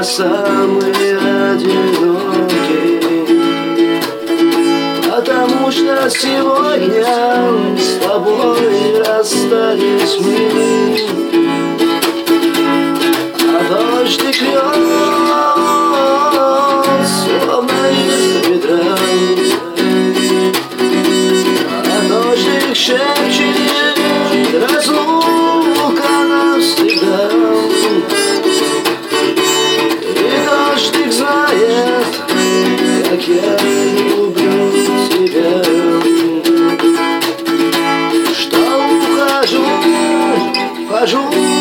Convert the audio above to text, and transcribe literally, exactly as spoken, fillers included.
я самый одинокий, потому что сегодня с тобой расстались мы. А дождик льет, словно из ведра, а дождик шепчет, разлука навсегда. И дождик знает, как я люблю тебя, что ухожу, ухожу